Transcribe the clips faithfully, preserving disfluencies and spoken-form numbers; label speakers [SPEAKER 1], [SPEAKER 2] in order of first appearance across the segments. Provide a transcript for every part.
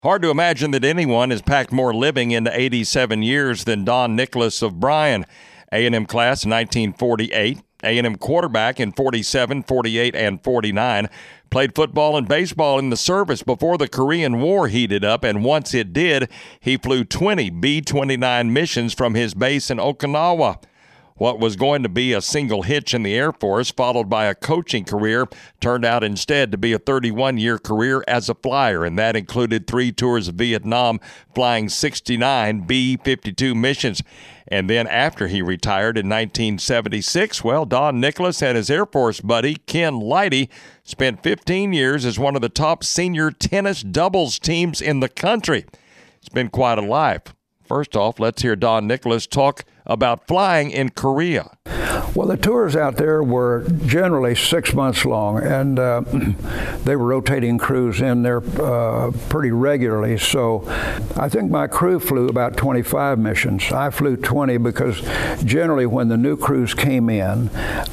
[SPEAKER 1] Hard to imagine that anyone has packed more living into eighty-seven years than Don Nicholas of Bryan. A and M class in nineteen forty-eight, A and M quarterback in forty-seven, forty-eight, and forty-nine. Played football and baseball in the service before the Korean War heated up, and once it did, he flew twenty B twenty-nine missions from his base in Okinawa. What was going to be a single hitch in the Air Force, followed by a coaching career, turned out instead to be a thirty-one-year career as a flyer, and that included three tours of Vietnam, flying sixty-nine B fifty-two missions. And then after he retired in nineteen seventy-six, well, Don Nicholas and his Air Force buddy, Ken Leidy, spent fifteen years as one of the top senior tennis doubles teams in the country. It's been quite a life. First off, let's hear Don Nicholas talk about flying in Korea.
[SPEAKER 2] Well, the tours out there were generally six months long, and uh, they were rotating crews in there uh, pretty regularly. So I think my crew flew about twenty-five missions. I flew twenty because generally when the new crews came in,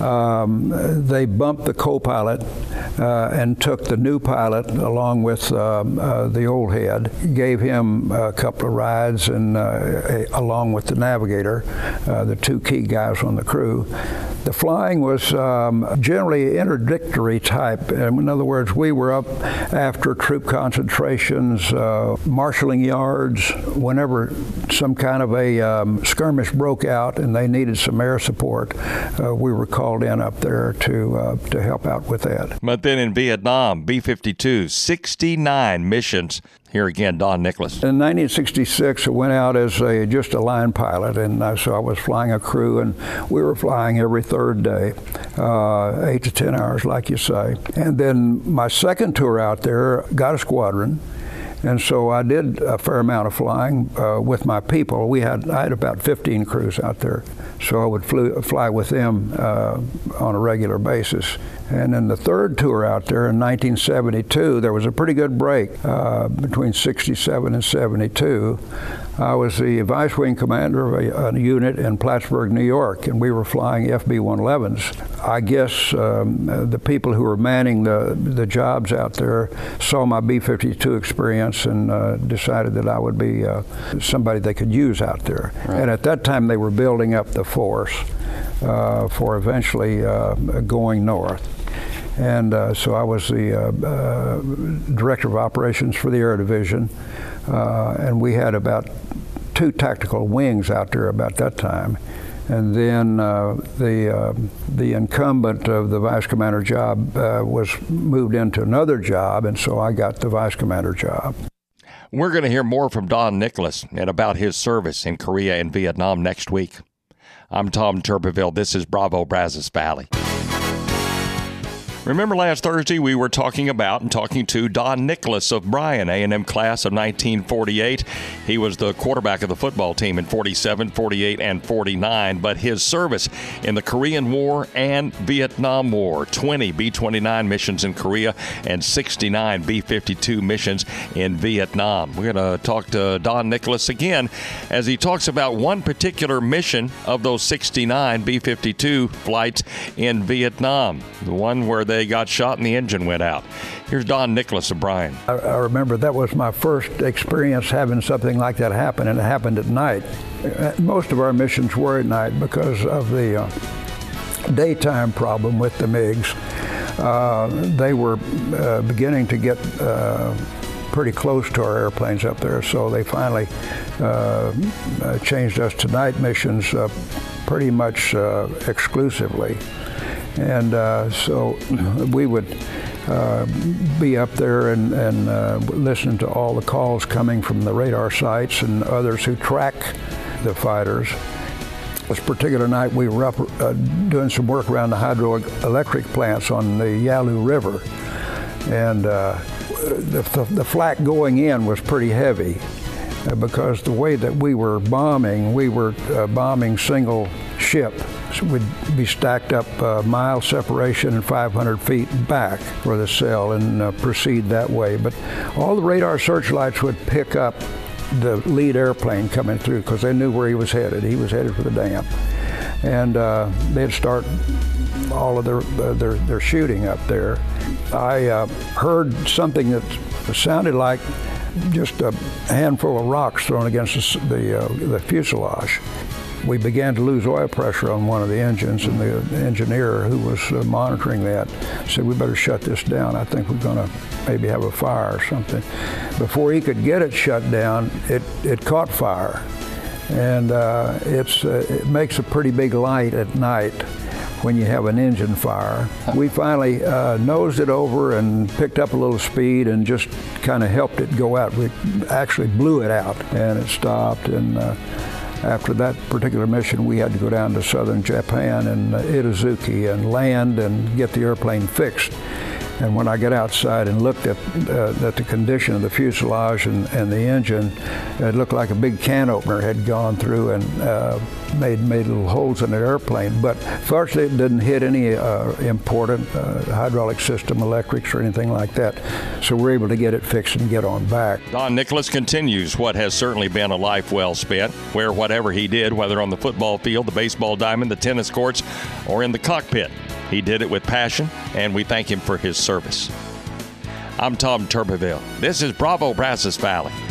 [SPEAKER 2] um, they bumped the co-pilot uh, and took the new pilot along with um, uh, the old head, gave him a couple of rides, and uh, a, along with the navigator, uh, the two key guys on the crew. The flying was um, generally interdictory type. In other words, we were up after troop concentrations, uh, marshalling yards. Whenever some kind of a um, skirmish broke out and they needed some air support, uh, we were called in up there to uh, to help out with that.
[SPEAKER 1] But then in Vietnam, B fifty-two, sixty-nine missions. Here again, Don Nicholas.
[SPEAKER 2] In nineteen sixty-six, I went out as a, just a line pilot, and uh, so I was flying a crew, and we were flying every third day, uh, eight to ten hours, like you say. And then my second tour out there, got a squadron, and so I did a fair amount of flying uh, with my people. We had I had about fifteen crews out there, so I would flew, fly with them uh, on a regular basis. And then the third tour out there in nineteen seventy-two, there was a pretty good break uh, between sixty-seven and seventy-two. I was the vice wing commander of a, a unit in Plattsburgh, New York, and we were flying F B one elevens. I guess um, the people who were manning the, the jobs out there saw my B fifty-two experience and uh, decided that I would be uh, somebody they could use out there. Right. And at that time, they were building up the force uh, for eventually uh, going north. And uh, so I was the uh, uh, director of operations for the Air Division, uh, and we had about two tactical wings out there about that time. And then uh, the uh, the incumbent of the vice commander job uh, was moved into another job, and so I got the vice commander job.
[SPEAKER 1] We're going to hear more from Don Nicholas and about his service in Korea and Vietnam next week. I'm Tom Tuberville. This is Bravo Brazos Valley. Remember last Thursday we were talking about and talking to Don Nicholas of Bryan, A and M class of nineteen forty-eight. He was the quarterback of the football team in forty-seven, forty-eight, and forty-nine, but his service in the Korean War and Vietnam War, twenty B twenty-nine missions in Korea and sixty-nine B fifty-two missions in Vietnam. We're going to talk to Don Nicholas again as he talks about one particular mission of those sixty-nine B fifty-two flights in Vietnam, the one where they got shot and the engine went out. Here's Don Nicholas of Bryan.
[SPEAKER 2] I, I remember that was my first experience having something like that happen, and it happened at night. Most of our missions were at night because of the uh, daytime problem with the MiGs. Uh, they were uh, beginning to get uh, pretty close to our airplanes up there, so they finally uh, uh, changed us to night missions uh, pretty much uh, exclusively. And uh, so we would uh, be up there and, and uh, listen to all the calls coming from the radar sites and others who track the fighters. This particular night we were up uh, doing some work around the hydroelectric plants on the Yalu River. And uh, the, the, the flak going in was pretty heavy uh, because the way that we were bombing, we were uh, bombing single ship. So we'd be stacked up a mile separation and five hundred feet back for the cell and uh, proceed that way. But all the radar searchlights would pick up the lead airplane coming through because they knew where he was headed. He was headed for the dam. And uh, they'd start all of their, uh, their, their shooting up there. I uh, heard something that sounded like just a handful of rocks thrown against the, the, uh, the fuselage. We began to lose oil pressure on one of the engines, and the engineer who was uh, monitoring that said, we better shut this down. I think we're going to maybe have a fire or something. Before he could get it shut down, it, it caught fire. And uh, it's, uh, it makes a pretty big light at night when you have an engine fire. We finally uh, nosed it over and picked up a little speed and just kind of helped it go out. We actually blew it out, and it stopped. And uh, after that particular mission, we had to go down to southern Japan and uh, Itazuki and land and get the airplane fixed. And when I got outside and looked at, uh, at the condition of the fuselage and, and the engine, it looked like a big can opener had gone through and uh, made, made little holes in the airplane. But fortunately, it didn't hit any uh, important uh, hydraulic system, electrics, or anything like that. So we're able to get it fixed and get on back.
[SPEAKER 1] Don Nickles continues what has certainly been a life well spent, where whatever he did, whether on the football field, the baseball diamond, the tennis courts, or in the cockpit, he did it with passion, and we thank him for his service. I'm Tom Tuberville. This is Bravo Brazos Valley.